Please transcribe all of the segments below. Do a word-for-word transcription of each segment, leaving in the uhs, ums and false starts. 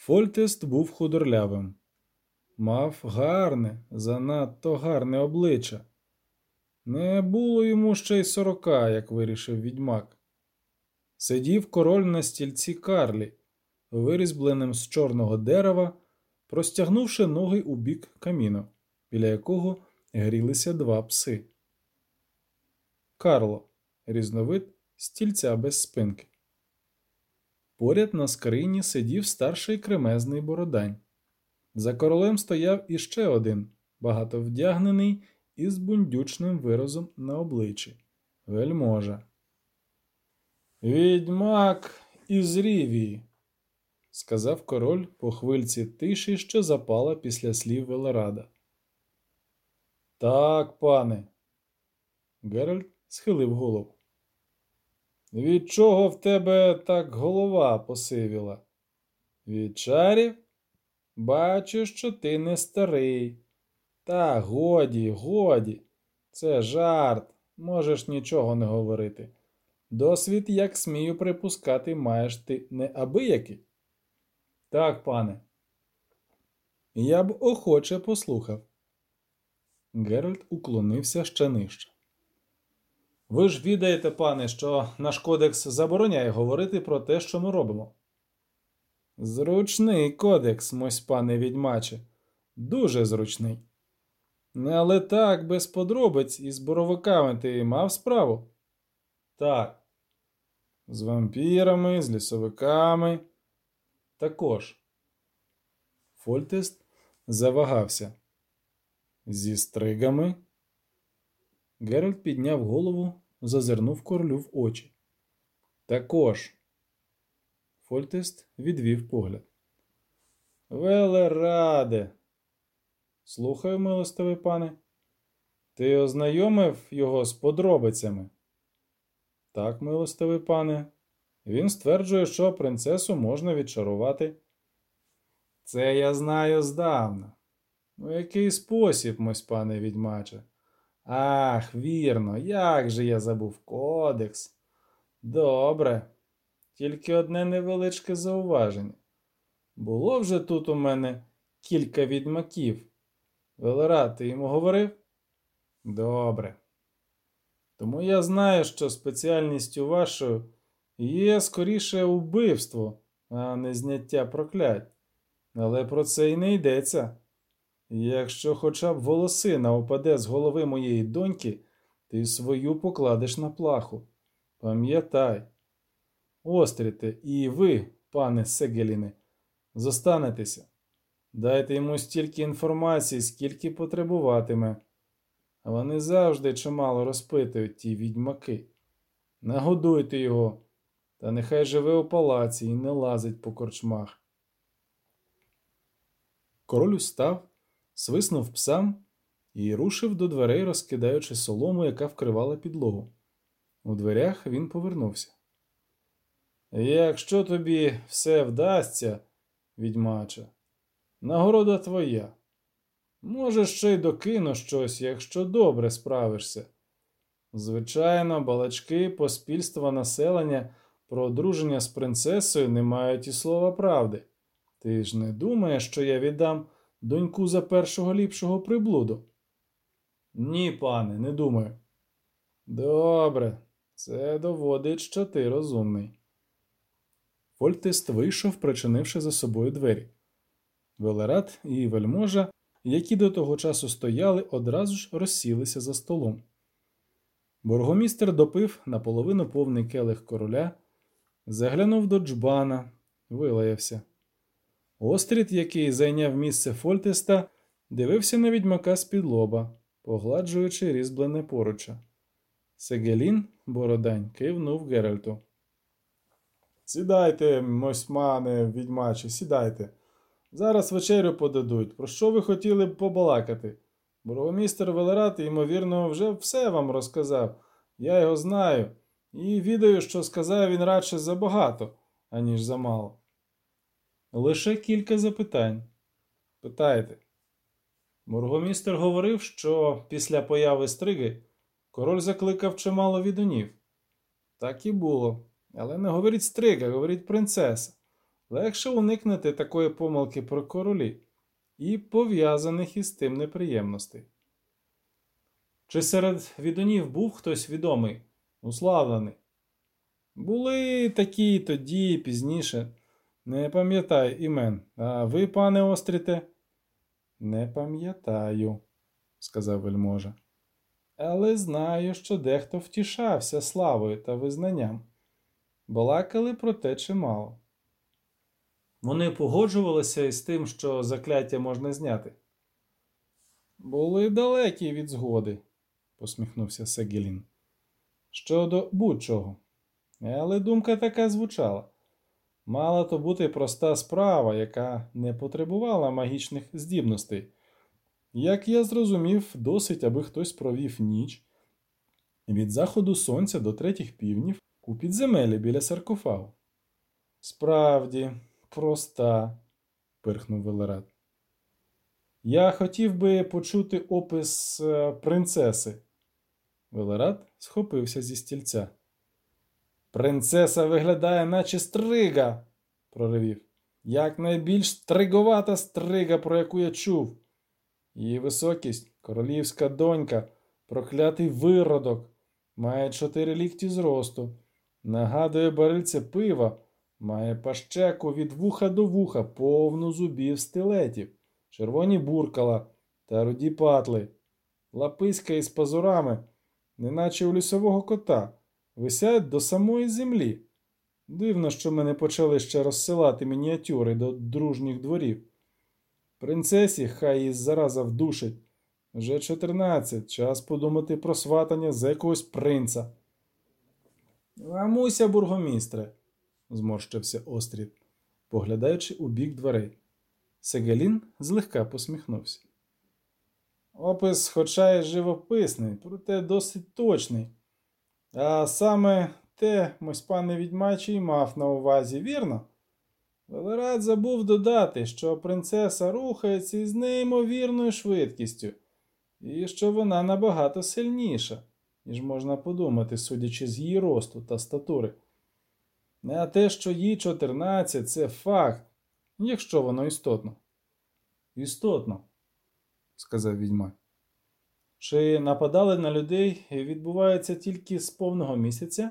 Фольтест був худорлявим. Мав гарне, занадто гарне обличчя. Не було йому ще й сорока, як вирішив відьмак. Сидів король на стільці Карлі, вирізбленим з чорного дерева, простягнувши ноги у бік каміну, біля якого грілися два пси. Карло – різновид стільця без спинки. Поряд на скрині сидів старший кремезний бородань. За королем стояв іще один, багато вдягнений і з бундючним виразом на обличчі – вельможа. «Відьмак із Рівії», – сказав король по хвильці тиші, що запала після слів Велерада. «Так, пане». Геральт схилив голову. «Від чого в тебе так голова посивіла? Від чарів? Бачу, що ти не старий. Та годі, годі. Це жарт, можеш нічого не говорити. Досвід, як смію припускати, маєш ти неабиякий». «Так, пане». «Я б охоче послухав». Геральт уклонився ще нижче. «Ви ж відаєте, пане, що наш кодекс забороняє говорити про те, що ми робимо». «Зручний кодекс, мось пане відьмаче, дуже зручний. Але так, без подробиць, із боровиками ти мав справу?» «Так». «З вампірами, з лісовиками?» «Також». Фольтест завагався. «Зі стригами?» Геральт підняв голову, зазирнув королю в очі. «Також». Фольтест відвів погляд. «Велераде!» «Слухаю, милостивий пане». «Ти ознайомив його з подробицями?» «Так, милостивий пане. Він стверджує, що принцесу можна відчарувати». «Це я знаю здавна. У який спосіб, мось пане відьмаче?» «Ах, вірно, як же я забув кодекс. Добре. Тільки одне невеличке зауваження. Було вже тут у мене кілька відьмаків. Велерад, ти йому говорив?» «Добре. Тому я знаю, що спеціальністю вашою є скоріше убивство, а не зняття проклять. Але про це й не йдеться. Якщо хоча б волосина упаде з голови моєї доньки, ти свою покладеш на плаху. Пам'ятай. Остріте, і ви, пане Сегеліне, зостанетеся. Дайте йому стільки інформації, скільки потребуватиме. А вони завжди чимало розпитують, ті відьмаки. Нагодуйте його, та нехай живе у палаці і не лазить по корчмах». Король устав, свиснув псам і рушив до дверей, розкидаючи солому, яка вкривала підлогу. У дверях він повернувся. «Якщо тобі все вдасться, відьмаче, нагорода твоя. Може, ще й докину щось, якщо добре справишся. Звичайно, балачки поспільства населення про одруження з принцесою не мають і слова правди. Ти ж не думаєш, що я віддам доньку за першого ліпшого приблуду?» «Ні, пане, не думаю». «Добре, це доводить, що ти розумний». Фольтест вийшов, причинивши за собою двері. Велерад і вельможа, які до того часу стояли, одразу ж розсілися за столом. Бургомістр допив наполовину повний келих короля, заглянув до джбана, вилаявся. Острід, який зайняв місце Фольтеста, дивився на відьмака з-під лоба, погладжуючи різьблене поруччя. Сегелін, бородань, кивнув Геральту. «Сідайте, мосьмане, відьмаче, сідайте. Зараз вечерю подадуть. Про що ви хотіли б побалакати? Бургомістр Велерад, ймовірно, вже все вам розказав. Я його знаю. І відаю, що сказав він радше забагато, аніж замало». «Лише кілька запитань». «Питайте». Бургомістр говорив, що після появи Стриги король закликав чимало відунів. «Так і було. Але не говоріть Стрига, говоріть принцеса. легше уникнути такої помилки про королі і пов'язаних із тим неприємностей. Чи серед відунів був хтось відомий, уславлений? Були такі тоді, пізніше. Не пам'ятаю імен. А ви, пане Остріте? Не пам'ятаю, сказав вельможа. Але знаю, що дехто втішався славою та визнанням. Балакали про те чимало. Вони погоджувалися із тим, що закляття можна зняти. Були далекі від згоди, посміхнувся Сегелін. Щодо будь-чого. Але думка така звучала. Мала то бути проста справа, яка не потребувала магічних здібностей. Як я зрозумів, досить, аби хтось провів ніч від заходу сонця до третіх півнів у підземелі біля саркофагу. Справді, проста, пирхнув Велерат. Я хотів би почути опис принцеси. Велерат схопився зі стільця. Принцеса виглядає, наче стрига, проривів. Як найбільш стриговата стрига, про яку я чув. Її високість, королівська донька, проклятий виродок, має чотири лікті зросту, нагадує барильце пива, має пащеку від вуха до вуха, повну зубів стилетів, червоні буркала та руді патли, лаписька із пазурами, неначе у лісового кота, висять до самої землі. Дивно, що ми не почали ще розсилати мініатюри до дружніх дворів. Принцесі хай її зараза вдушить. Вже чотирнадцять, час подумати про сватання з якогось принца. Ламуся, бургомістре, зморщився Острід, поглядаючи у бік дверей. Сегелін злегка посміхнувся. Опис хоча й живописний, проте досить точний. А саме те, мось пане відьмачий мав на увазі, вірно? Велерат забув додати, що принцеса рухається із неймовірною швидкістю, і що вона набагато сильніша, ніж можна подумати, судячи з її росту та статури. А те, що їй чотирнадцять, це факт, якщо воно істотно. Істотно, сказав відьмак. Чи нападали на людей відбувається тільки з повного місяця?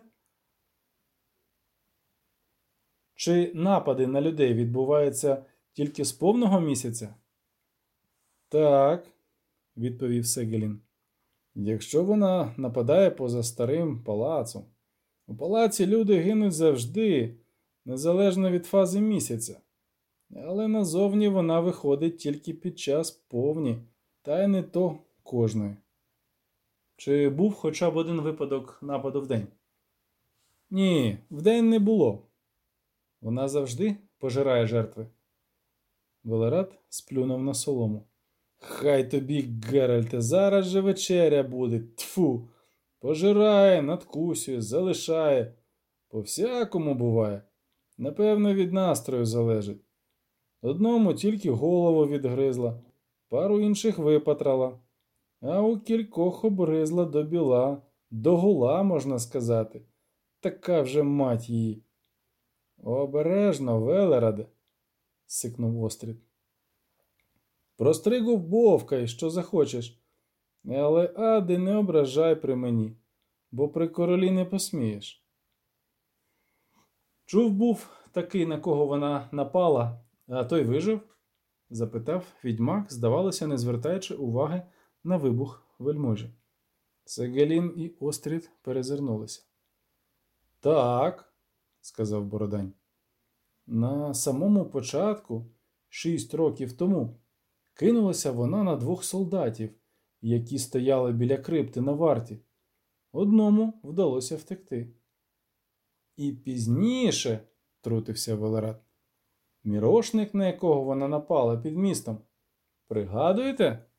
Чи напади на людей відбуваються тільки з повного місяця? Так, відповів Сегелін. Якщо вона нападає поза старим палацом. У палаці люди гинуть завжди, незалежно від фази місяця. Але назовні вона виходить тільки під час повні, та й не то кожної. Чи був хоча б один випадок нападу вдень? Ні, вдень не було. Вона завжди пожирає жертви. Велерат сплюнув на солому. Хай тобі, Геральте, зараз же вечеря буде. Тьфу! Пожирає, надкусює, залишає. По-всякому буває. Напевно, від настрою залежить. Одному тільки голову відгризла, пару інших випатрала, а у кількох обгризла до біла, до гула, можна сказати. Така вже мать її. Обережно, Велераде, сикнув Острід. Простригу бовкай, що захочеш, але ади не ображай при мені, бо при королі не посмієш. Чув був такий, на кого вона напала, а той вижив? Запитав відьмак, здавалося, не звертаючи уваги на вибух вельможі. Сегелін і Острід перезирнулися. Так, сказав Бородань. На самому початку, шість років тому, кинулася вона на двох солдатів, які стояли біля крипти на варті. Одному вдалося втекти. І пізніше, трутився Велерат, мірошник, на якого вона напала під містом. Пригадуєте?